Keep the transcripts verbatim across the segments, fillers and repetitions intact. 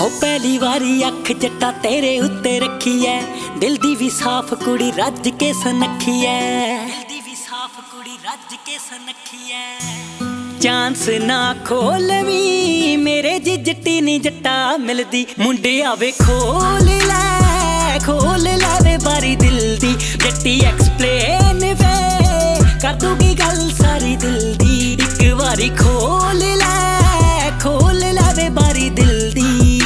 हो पहली वारी अख जट्टा तेरे उत्ते रखी है, दिल दी भी साफ कुड़ी रज के सनखी है, दिल दी भी साफ कुड़ी रज के सनखी है। चांस ना खोलवी मेरे जिजटी नी जट्टा मिलदी, मुंडे आवे खोल लै खोल लै वे बारी दिल दी, जट्टी एक्सप्लेन वे कर दूगी गल सारी दिल दी। एक बारी खोल लै खोल लै वे बारी दिल दी।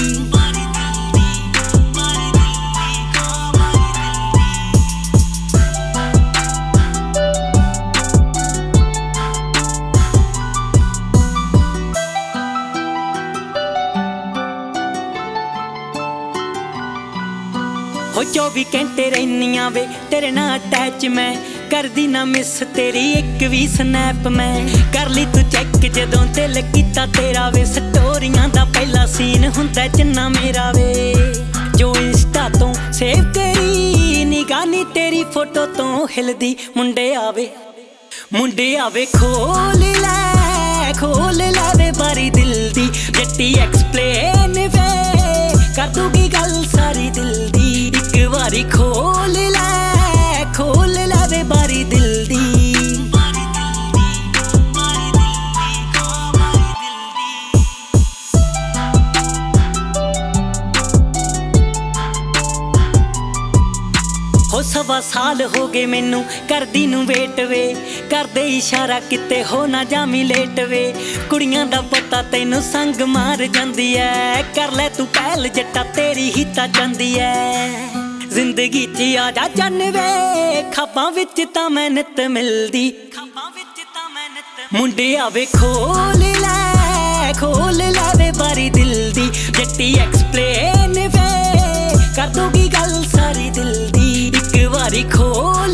हो चौबी घंटे रहनिया वे तेरे ना अटैच, मैं करदी ना मिस तेरी एक भी स्नैप। मैं कर ली तू चेक जदों दिल कीता तेरा वे, स्टोरियां दा पहला सीन हुंदा जिन्ना मेरा वे। जो इंस्टा तो सेव तेरी निगाह नी तेरी फोटो तो हिलदी, मुंडे आवे मुंडे आवे खोल लै खोल लै वे बारी दिल दी, जट्टी एक्सप्लेन वे कर दूगी गल सारी दिल दी। एक बारी खोल लै खोल लै वे बारी दिल दी। हो सवा साल हो गए मैनू करदी नू वेट वे, करदे इशारा किते हो ना जामी लेट वे। कुड़ियां दा पता तैनू संग मार जांदी ऐ, कर लै तू पहल जट्टा तेरी ही ता जांदी ऐ। जिंदगी च आजा जन वे खाबां विच तां मैं नित मिलदी, खाबां विच तां मैं नित। मुंडे आवे खोल लै खोल लै वे बारी दिल दी, जट्टी एक्सप्लेन वे कर दूगी गल सारी दिल दी। एक बारी खोल